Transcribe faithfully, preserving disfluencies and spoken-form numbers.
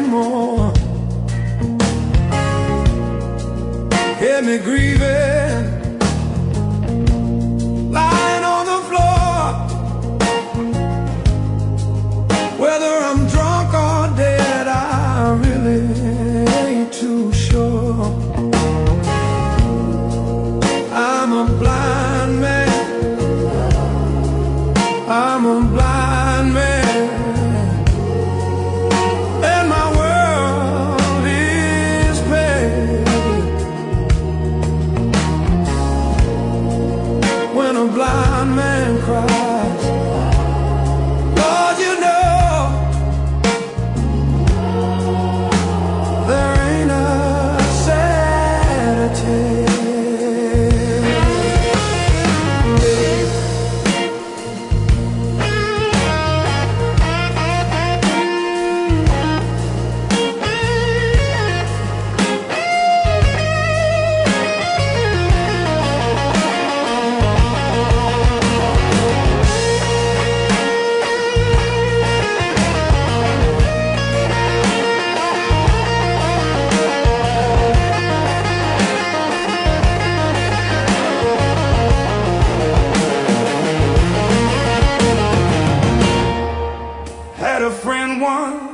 anymore. Hear me grieving, lying on the floor. Whether I'm drunk or dead, I really ain't too sure. I'm a blind man, I'm a blind man, and my world is paid. When a blind man cries, Lord, you know there ain't a sadder tale. Had a friend once